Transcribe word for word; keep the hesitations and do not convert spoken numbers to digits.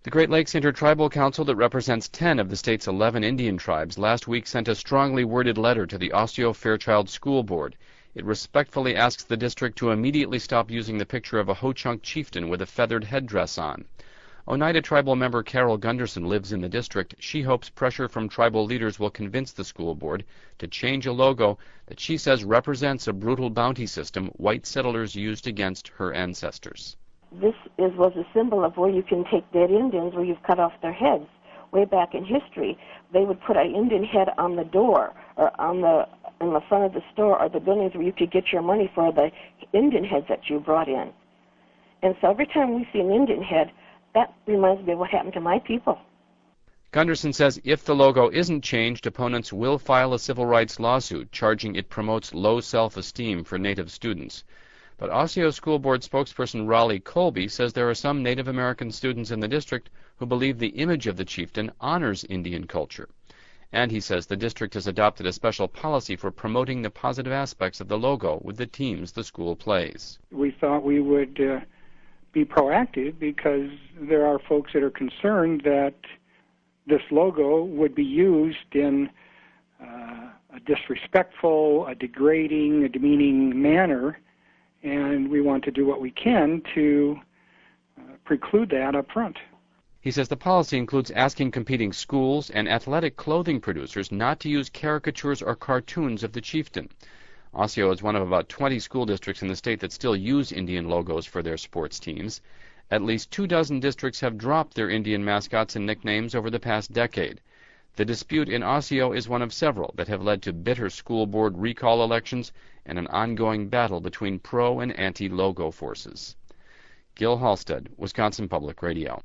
The Great Lakes Intertribal Council, that represents ten of the state's eleven Indian tribes, last week sent a strongly worded letter to the Osseo-Fairchild School Board. It respectfully asks the district to immediately stop using the picture of a Ho-Chunk chieftain with a feathered headdress on. Oneida Tribal member Carol Gunderson lives in the district. She hopes pressure from tribal leaders will convince the school board to change a logo that she says represents a brutal bounty system white settlers used against her ancestors. This is, was a symbol of where you can take dead Indians where you've cut off their heads. Way back in history, they would put an Indian head on the door or on the in the front of the store or the buildings where you could get your money for the Indian heads that you brought in. And so every time we see an Indian head, that reminds me of what happened to my people. Gunderson says if the logo isn't changed, opponents will file a civil rights lawsuit charging it promotes low self-esteem for Native students. But Osseo School Board spokesperson Raleigh Colby says there are some Native American students in the district who believe the image of the chieftain honors Indian culture. And he says the district has adopted a special policy for promoting the positive aspects of the logo with the teams the school plays. We thought we would uh, be proactive because there are folks that are concerned that this logo would be used in uh, a disrespectful, a degrading, a demeaning manner. And we want to do what we can to uh, preclude that up front. He says the policy includes asking competing schools and athletic clothing producers not to use caricatures or cartoons of the chieftain. Osseo is one of about twenty school districts in the state that still use Indian logos for their sports teams. At least two dozen districts have dropped their Indian mascots and nicknames over the past decade. The dispute in Osseo is one of several that have led to bitter school board recall elections and an ongoing battle between pro and anti-logo forces. Gil Halstead, Wisconsin Public Radio.